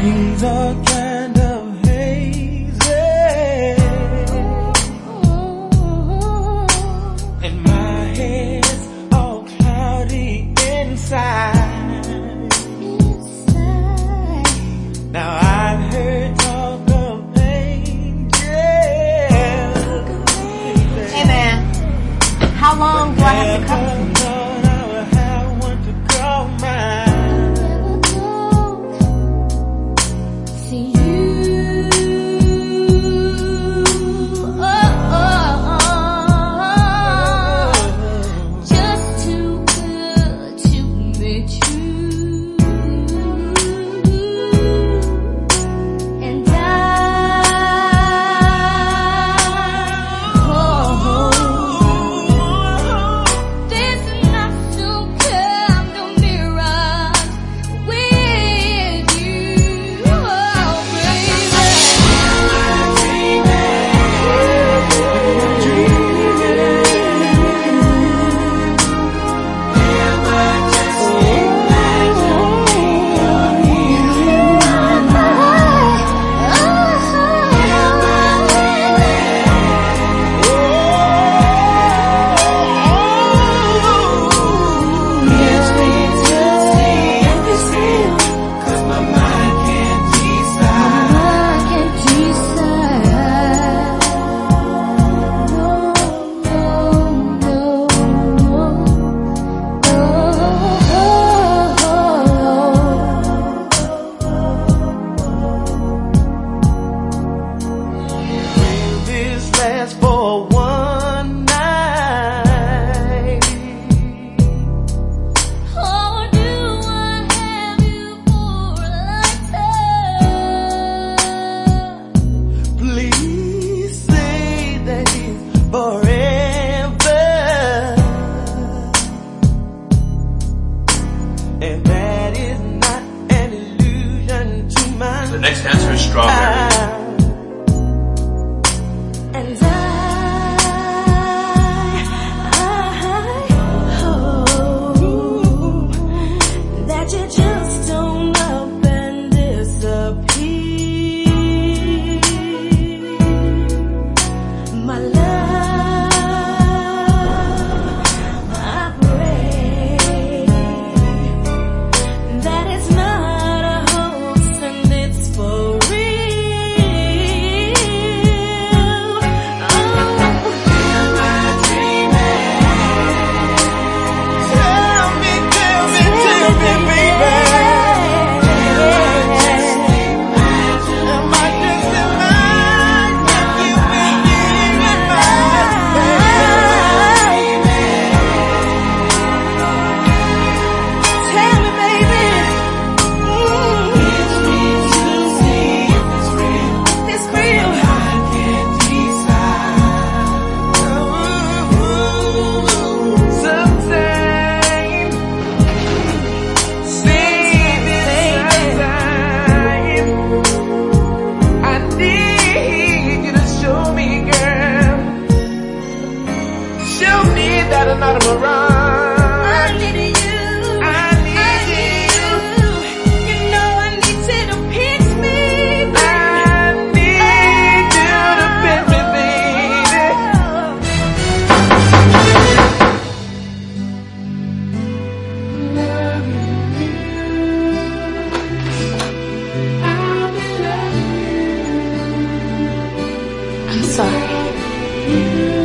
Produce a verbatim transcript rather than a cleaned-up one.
Things are kind of hazy, and my head's all cloudy inside. Now I've heard talk of angels. Hey man, how long do I have to come? For one night, or do I have you for a lifetime? Please say that it's forever, and that is not an illusion to my The next answer is strawberry. And I, I hope that you just don't up and disappear. My love, I pray that it's not a hoax and it's for real. Not a mirage. I need you. I need you. You know I need you to pinch me, baby. I need you to pinch me, I'm sorry.